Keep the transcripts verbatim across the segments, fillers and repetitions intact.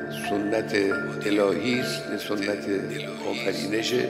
سنت الهی است، سنت آفرینشه.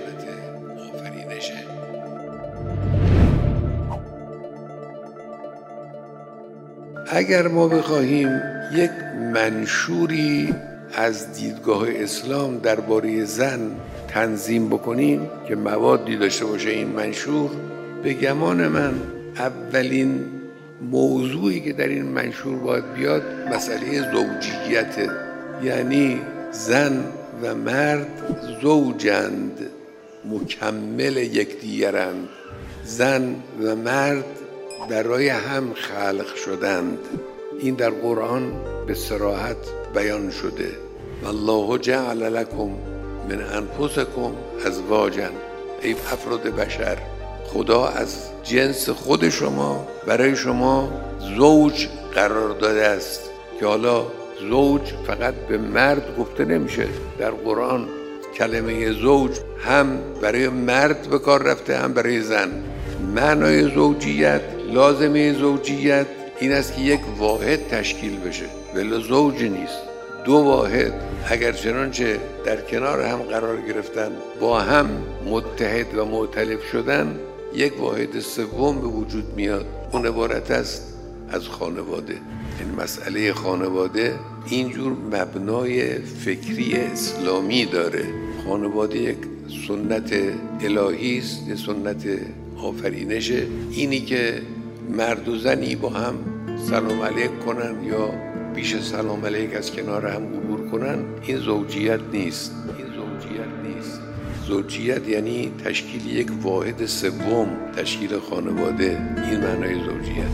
اگر ما بخواهیم یک منشوری از دیدگاه اسلام درباره زن تنظیم بکنیم که موادی داشته باشه این منشور، به گمان من اولین موضوعی که در این منشور باید بیاد مسئله زوجیته. یعنی زن و مرد زوجند، مکمل یکدیگرند. زن و مرد برای هم خلق شدند. این در قرآن به صراحت بیان شده. والله جعل لکم من انفسکم ازواجا. ای افراد بشر، خدا از جنس خود شما برای شما زوج قرار داده است که حالا زوج فقط به مرد گفته نمیشه. در قرآن کلمه زوج هم برای مرد به کار رفته هم برای زن. معنای زوجیت، لازمه زوجیت این است که یک واحد تشکیل بشه، ولی زوج نیست. دو واحد اگر چنانچه در کنار هم قرار گرفتن، با هم متحد و مؤتلف شدن، یک واحد سوم به وجود میاد. اون عبارت است از خانواده. این مسئله خانواده اینجور مبنای فکری اسلامی داره. خانواده یک سنت الهی است، یک سنت آفرینشه. اینی که مرد و زنی با هم سلام علیک کنن یا بیش سلام علیک از کنار هم عبور کنن، این زوجیت نیست. این زوجیت نیست. زوجیت یعنی تشکیل یک واحد سوم، تشکیل خانواده. این معنای زوجیت.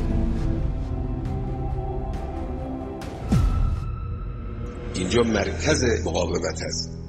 اینجا مرکز مقاومت است.